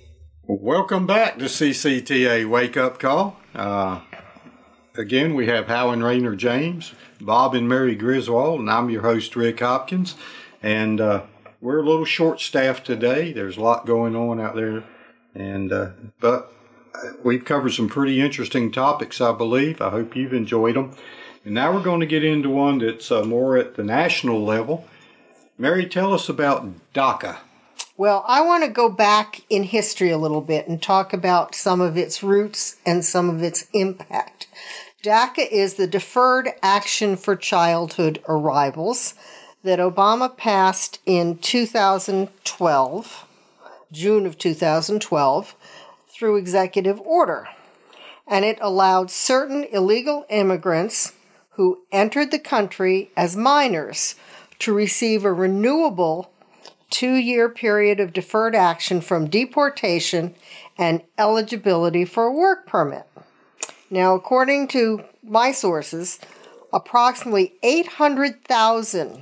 Welcome back to C C T A Wake Up Call. Uh, again, we have Hal and Rainer James, Bob and Mary Griswold, and I'm your host, Rick Hopkins. And uh, we're a little short-staffed today. There's a lot going on out there, and uh, but we've covered some pretty interesting topics, I believe. I hope you've enjoyed them. And now we're going to get into one that's uh, more at the national level. Mary, tell us about DACA. Well, I want to go back in history a little bit and talk about some of its roots and some of its impact. DACA is the Deferred Action for Childhood Arrivals that Obama passed in two thousand twelve, June of two thousand twelve, through executive order. And it allowed certain illegal immigrants who entered the country as minors to receive a renewable two-year period of deferred action from deportation and eligibility for a work permit. Now, according to my sources, approximately eight hundred thousand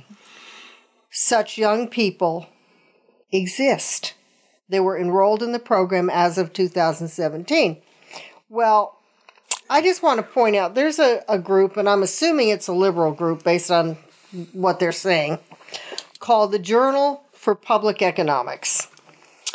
such young people exist. They were enrolled in the program as of two thousand seventeen. Well, I just want to point out, there's a, a group, and I'm assuming it's a liberal group based on what they're saying, called the Journal for Public Economics.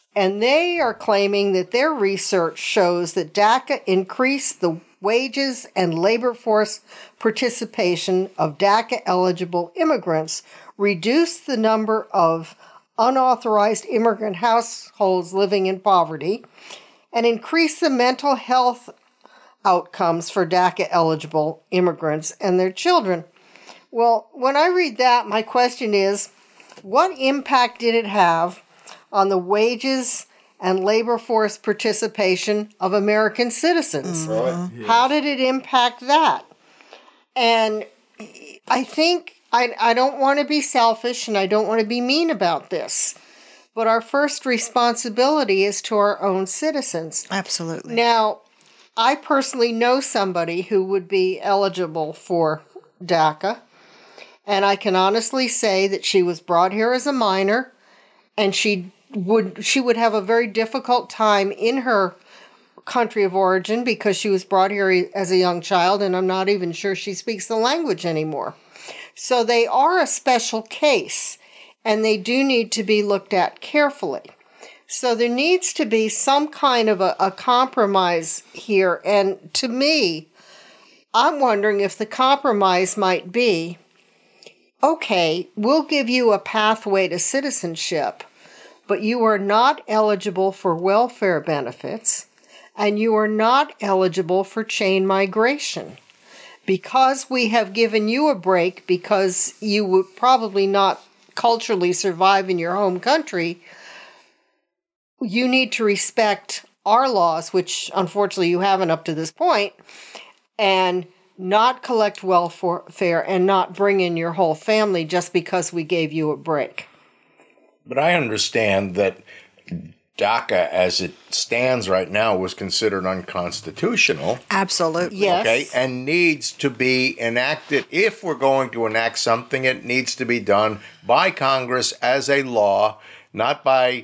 And they are claiming that their research shows that DACA increased the wages and labor force participation of DACA-eligible immigrants, reduced the number of unauthorized immigrant households living in poverty, and increased the mental health outcomes for DACA-eligible immigrants and their children. Well, when I read that, my question is, what impact did it have on the wages and labor force participation of American citizens? Right. How did it impact that? And I think, I, I don't want to be selfish and I don't want to be mean about this, but our first responsibility is to our own citizens. Absolutely. Now, I personally know somebody who would be eligible for DACA, and I can honestly say that she was brought here as a minor, and she would she would have a very difficult time in her country of origin because she was brought here as a young child, and I'm not even sure she speaks the language anymore. So they are a special case, and they do need to be looked at carefully. So there needs to be some kind of a, a compromise here, and to me, I'm wondering if the compromise might be, okay, we'll give you a pathway to citizenship, but you are not eligible for welfare benefits, and you are not eligible for chain migration. Because we have given you a break because you would probably not culturally survive in your home country, you need to respect our laws, which unfortunately you haven't up to this point, and not collect welfare and not bring in your whole family just because we gave you a break. But I understand that DACA, as it stands right now, was considered unconstitutional. Absolutely. Yes. Okay, and needs to be enacted. If we're going to enact something, it needs to be done by Congress as a law, not by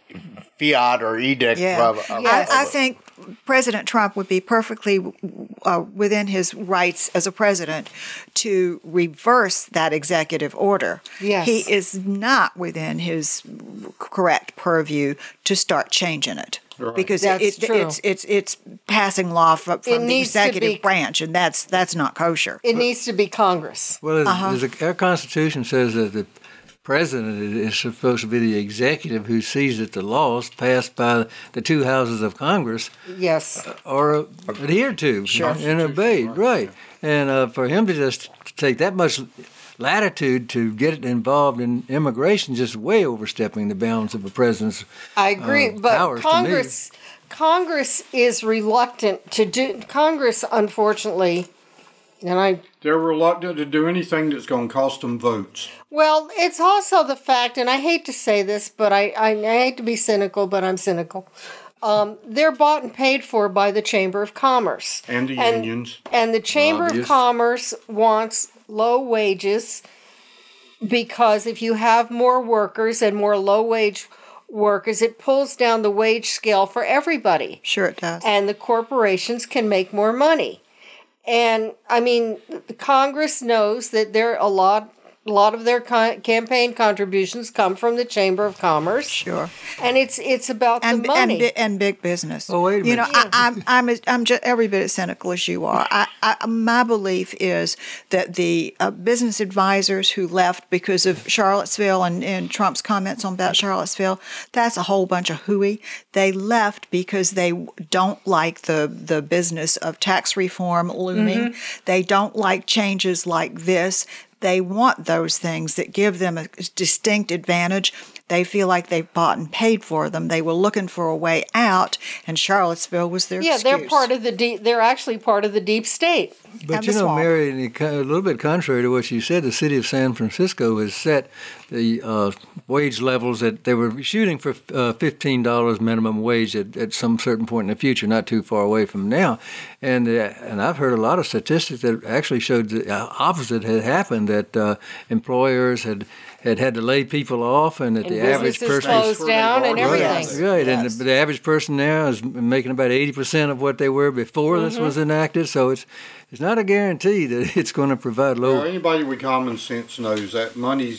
fiat or edict. Yeah. Of, of, I, of, I think President Trump would be perfectly uh, within his rights as a president to reverse that executive order. Yes. He is not within his correct purview to start changing it. Right. Because That's it, true. it's it's it's passing law from, It from the needs to executive be- branch, and that's that's not kosher. It needs to be Congress. Well, there's- Uh-huh. there's a, our Constitution says that the president is supposed to be the executive who sees that the laws passed by the two houses of Congress Yes. are adhered to and obeyed. Right. And uh, for him to just take that much latitude to get involved in immigration, just way overstepping the bounds of a president's I agree, uh, but powers to me. Congress Congress is reluctant to do Congress unfortunately and I They're reluctant to do anything that's going to cost them votes. well, it's also the fact, and I hate to say this, but I, I, I hate to be cynical, but I'm cynical. Um, they're bought and paid for by the Chamber of Commerce. And the And- unions. And the Chamber of Lobbyists. Commerce wants low wages because if you have more workers and more low-wage workers, it pulls down the wage scale for everybody. Sure, it does. And the corporations can make more money. And, I mean, the Congress knows that there are a lot... A lot of their con- campaign contributions come from the Chamber of Commerce. Sure. And it's it's about and, the money. And, bi- and big business. Oh, wait a You know, minute. I, I'm I'm as, I'm just every bit as cynical as you are. I, I my belief is that the uh, business advisors who left because of Charlottesville and, and Trump's comments on about Charlottesville, that's a whole bunch of hooey. They left because they don't like the the business of tax reform looming. Mm-hmm. They don't like changes like this. They want those things that give them a distinct advantage. They feel like they've bought and paid for them. They were looking for a way out, and Charlottesville was their yeah, excuse. they're part of the deep. They're actually part of the deep state. But and you the know, swamp. Mary, and it kind of- a little bit contrary to what you said, the city of San Francisco has set the uh, wage levels that they were shooting for uh, fifteen dollars minimum wage at, at some certain point in the future, not too far away from now. And uh, and I've heard a lot of statistics that actually showed the opposite had happened, that uh, employers had, had had to lay people off, and that And the average businesses person closed down and everything. Right, and Yes. the, the average person now is making about eighty percent of what they were before this was enacted. So it's it's not a guarantee that it's going to provide low. Well, anybody with common sense knows that money's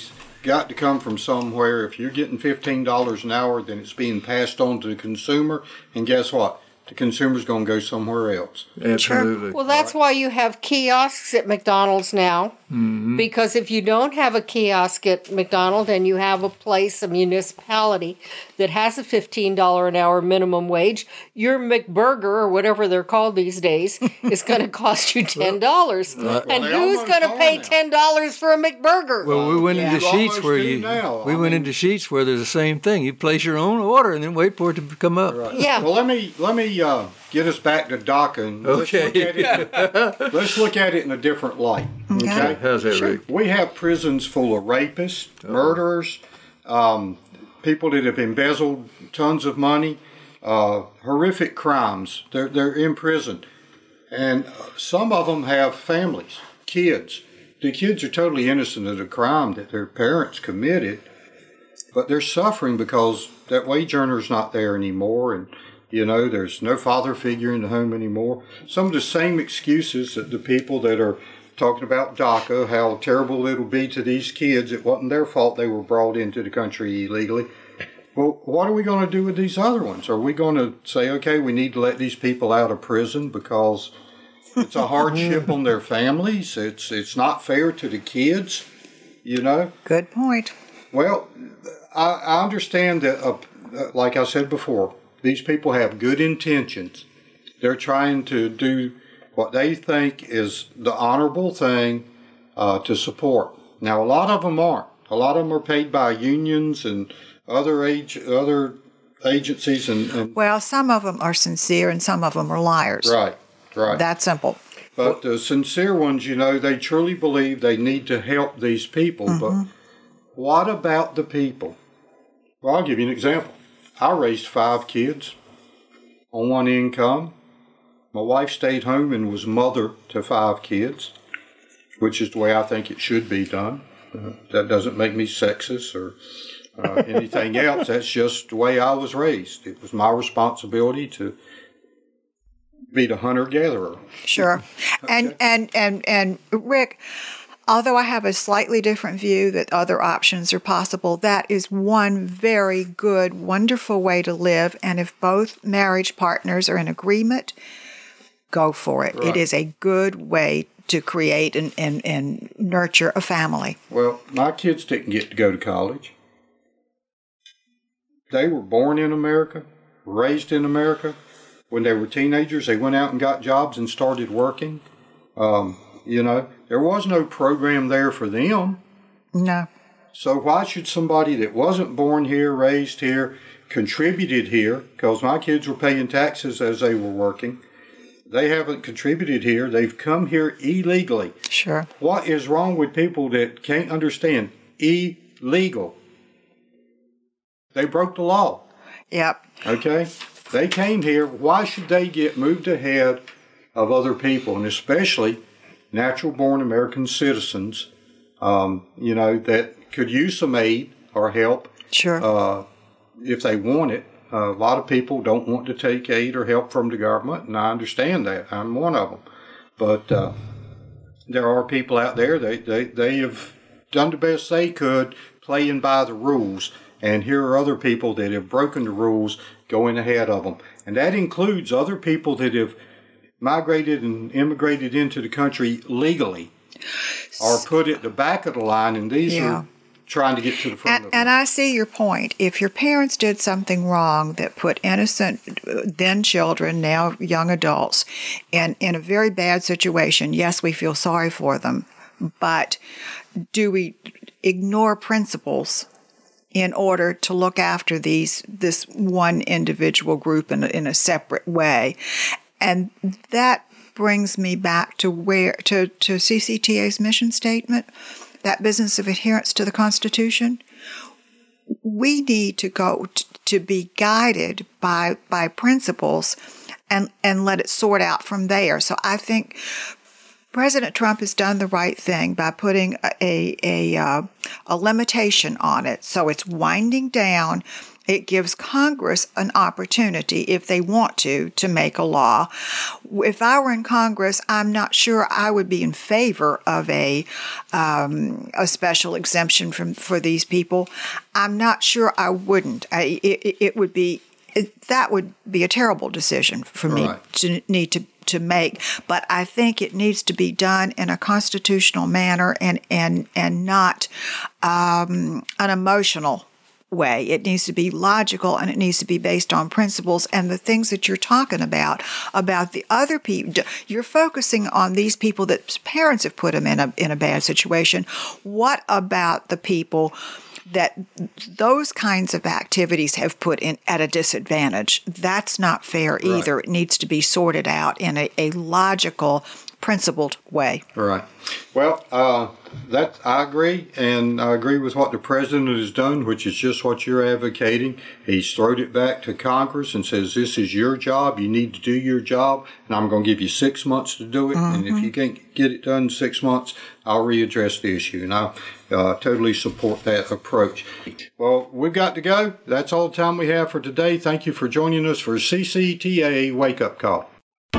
got to come from somewhere. If you're getting fifteen dollars an hour, then it's being passed on to the consumer. And guess what? The consumer's going to go somewhere else. Absolutely. Well, that's why you have kiosks at McDonald's now. Mm-hmm. Because if you don't have a kiosk at McDonald's and you have a place, a municipality that has a fifteen dollars an hour minimum wage, your McBurger, or whatever they're called these days, is going to cost you ten dollars. Well, and they who's almost going to are pay now. ten dollars for a McBurger? Well, we went Yeah. into You sheets almost where do you now. we I went mean- into sheets where there's the same thing. You place your own order and then wait for it to come up. Right. Yeah. Well, let me let me uh, get us back to DACA. And Okay. Let's look, at it, let's look at it in a different light. Okay. How's that, Rick? We have prisons full of rapists, murderers, um, people that have embezzled tons of money, uh, horrific crimes. They're they're in prison, and some of them have families, kids. The kids are totally innocent of the crime that their parents committed, but they're suffering because that wage earner's not there anymore, and you know there's no father figure in the home anymore. Some of the same excuses that the people that are talking about DACA, how terrible it'll be to these kids. It wasn't their fault they were brought into the country illegally. Well, what are we going to do with these other ones? Are we going to say, okay, we need to let these people out of prison because it's a hardship on their families? It's it's not fair to the kids, you know? Good point. Well, I, I understand that, uh, like I said before, these people have good intentions. They're trying to do what they think is the honorable thing uh, to support. Now, a lot of them aren't. A lot of them are paid by unions and other age, other agencies. And, and Well, some of them are sincere and some of them are liars. right, right. That simple. But the sincere ones, you know, they truly believe they need to help these people. Mm-hmm. But what about the people? Well, I'll give you an example. I raised five kids on one income. My wife stayed home and was mother to five kids, which is the way I think it should be done. Uh, that doesn't make me sexist or uh, anything else. That's just the way I was raised. It was my responsibility to be the hunter-gatherer. Sure. And, and, and, and Rick, although I have a slightly different view that other options are possible, that is one very good, wonderful way to live. And if both marriage partners are in agreement, go for it. Right. It is a good way to create and, and, and nurture a family. Well, my kids didn't get to go to college. They were born in America, raised in America. When they were teenagers, they went out and got jobs and started working. Um, you know, there was no program there for them. No. So why should somebody that wasn't born here, raised here, contributed here, because my kids were paying taxes as they were working, they haven't contributed here. They've come here illegally. Sure. What is wrong with people that can't understand illegal? They broke the law. Yep. Okay? They came here. Why should they get moved ahead of other people, and especially natural-born American citizens, um, you know, that could use some aid or help? Sure. Uh, if they want it. Uh, a lot of people don't want to take aid or help from the government, and I understand that. I'm one of them. But uh, there are people out there, they, they, they have done the best they could playing by the rules, and here are other people that have broken the rules going ahead of them. And that includes other people that have migrated and immigrated into the country legally or put at the back of the line, and these Yeah. are trying to get to the front And, of the and I see your point. If your parents did something wrong that put innocent uh, then children, now young adults, in, in a very bad situation, yes, we feel sorry for them. But do we ignore principles in order to look after these this one individual group in a, in a separate way? And that brings me back to where to, to C C T A's mission statement. That business of adherence to the Constitution, we need to go t- to be guided by by principles and, and let it sort out from there. So I think President Trump has done the right thing by putting a a, a, uh, a limitation on it. So it's winding down It gives Congress an opportunity, if they want to, to make a law. If I were in Congress, I'm not sure I would be in favor of a um, a special exemption from for these people. I'm not sure I wouldn't. I, it, it would be it, that would be a terrible decision for me Right. to need to. to make, but I think it needs to be done in a constitutional manner and and and not um, an emotional way. It needs to be logical and it needs to be based on principles and the things that you're talking about, about the other people. You're focusing on these people that parents have put them in a in a bad situation. What about the people that those kinds of activities have put in at a disadvantage? That's not fair either. Right. It needs to be sorted out in a, a logical, principled way. Right. Well, uh, that I agree, and I agree with what the president has done, which is just what you're advocating. He's thrown it back to Congress and says, this is your job. You need to do your job, and I'm going to give you six months to do it. Mm-hmm. And if you can't get it done in six months, I'll readdress the issue. And I uh, totally support that approach. Well, we've got to go. That's all the time we have for today. Thank you for joining us for C C T A Wake Up Call.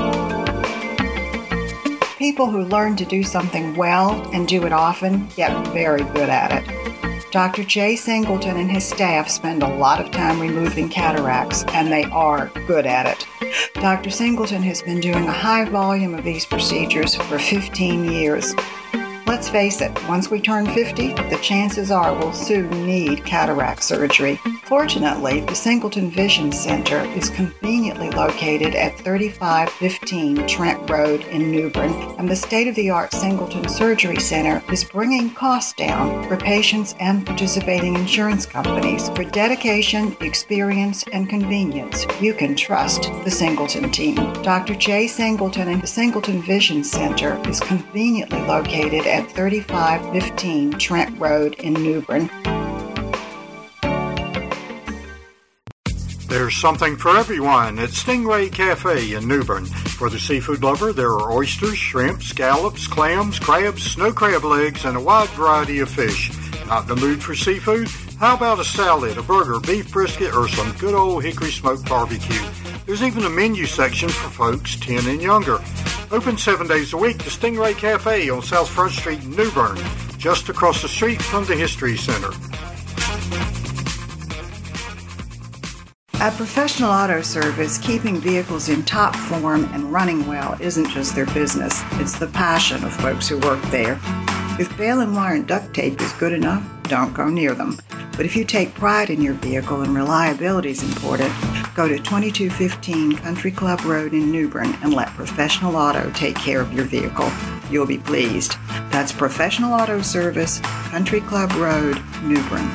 People who learn to do something well and do it often get very good at it. Doctor Jay Singleton and his staff spend a lot of time removing cataracts, and they are good at it. Doctor Singleton has been doing a high volume of these procedures for fifteen years. Let's face it, once we turn fifty, the chances are we'll soon need cataract surgery. Fortunately, the Singleton Vision Center is conveniently located at thirty-five fifteen Trent Road in New Bern, and the state-of-the-art Singleton Surgery Center is bringing costs down for patients and participating insurance companies. For dedication, experience, and convenience, you can trust the Singleton team. Doctor Jay Singleton and the Singleton Vision Center is conveniently located at thirty-five fifteen Trent Road in New Bern. There's something for everyone at Stingray Cafe in New Bern. For the seafood lover, there are oysters, shrimp, scallops, clams, crabs, snow crab legs, and a wide variety of fish. Not in the mood for seafood? How about a salad, a burger, beef brisket, or some good old hickory smoked barbecue? There's even a menu section for folks ten and younger. Open seven days a week, the Stingray Cafe on South Front Street in New Bern, just across the street from the History Center. At Professional Auto Service, keeping vehicles in top form and running well isn't just their business, it's the passion of folks who work there. If baling wire and duct tape is good enough, don't go near them. But if you take pride in your vehicle and reliability is important, go to twenty-two fifteen Country Club Road in New Bern and let Professional Auto take care of your vehicle. You'll be pleased. That's Professional Auto Service, Country Club Road, New Bern.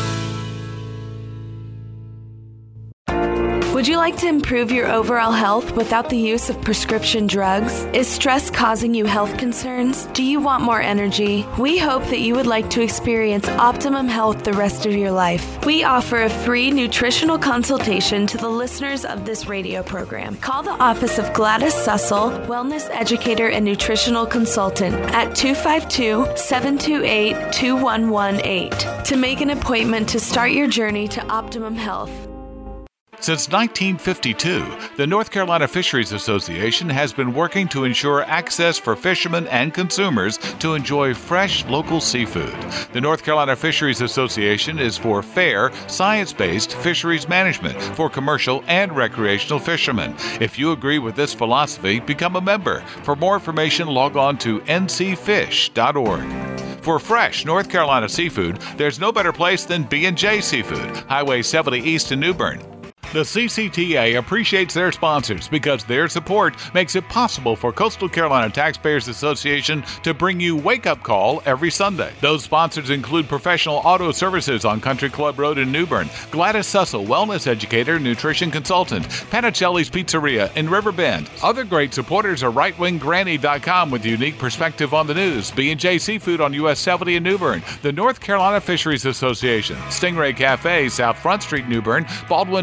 Would you like to improve your overall health without the use of prescription drugs? Is stress causing you health concerns? Do you want more energy? We hope that you would like to experience optimum health the rest of your life. We offer a free nutritional consultation to the listeners of this radio program. Call the office of Gladys Sussel, Wellness Educator and Nutritional Consultant at two five two, seven two eight, two one one eight to make an appointment to start your journey to optimum health. Since nineteen fifty-two, the North Carolina Fisheries Association has been working to ensure access for fishermen and consumers to enjoy fresh local seafood. The North Carolina Fisheries Association is for fair, science-based fisheries management for commercial and recreational fishermen. If you agree with this philosophy, become a member. For more information, log on to n c fish dot org. For fresh North Carolina seafood, there's no better place than B and J Seafood, Highway seventy East in New Bern. The C C T A appreciates their sponsors because their support makes it possible for Coastal Carolina Taxpayers Association to bring you Wake Up Call every Sunday. Those sponsors include Professional Auto Services on Country Club Road in New Bern, Gladys Sussel, Wellness Educator, Nutrition Consultant, Panicelli's Pizzeria in River Bend. Other great supporters are right wing granny dot com with unique perspective on the news, B and J Seafood on U S seventy in New Bern, the North Carolina Fisheries Association, Stingray Cafe, South Front Street, New Bern, Baldwin Transmission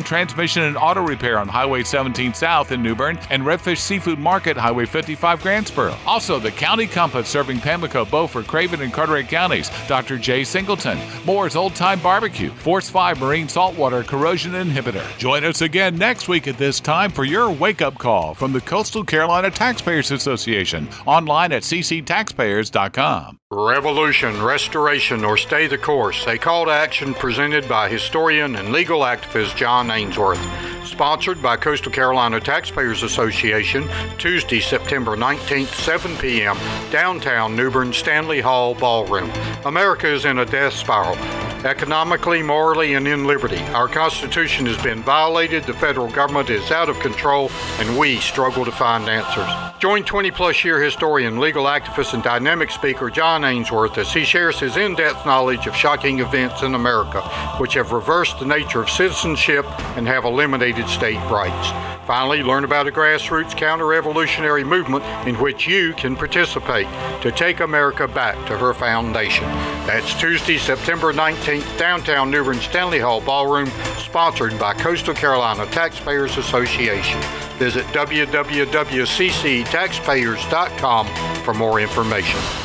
Transmission and Auto Repair on Highway seventeen South in New Bern, and Redfish Seafood Market, Highway fifty-five, Grantsboro. Also, the County Compass serving Pamlico, Beaufort, Craven, and Carteret counties. Doctor J. Singleton. Moore's Old Time Barbecue. Force five Marine Saltwater Corrosion Inhibitor. Join us again next week at this time for your wake-up call from the Coastal Carolina Taxpayers Association. Online at c c taxpayers dot com. Revolution, restoration, or stay the course. A call to action presented by historian and legal activist John Ainsworth. Sponsored by Coastal Carolina Taxpayers Association, Tuesday, September nineteenth, seven p.m., downtown New Bern, Stanley Hall Ballroom. America is in a death spiral. Economically, morally, and in liberty. Our Constitution has been violated, the federal government is out of control, and we struggle to find answers. Join twenty-plus year historian, legal activist, and dynamic speaker John Ainsworth as he shares his in-depth knowledge of shocking events in America, which have reversed the nature of citizenship and have eliminated state rights. Finally, learn about a grassroots counter-revolutionary movement in which you can participate to take America back to her foundation. That's Tuesday, September nineteenth, downtown New Bern, Stanley Hall Ballroom, sponsored by Coastal Carolina Taxpayers Association. Visit w w w dot c c taxpayers dot com for more information.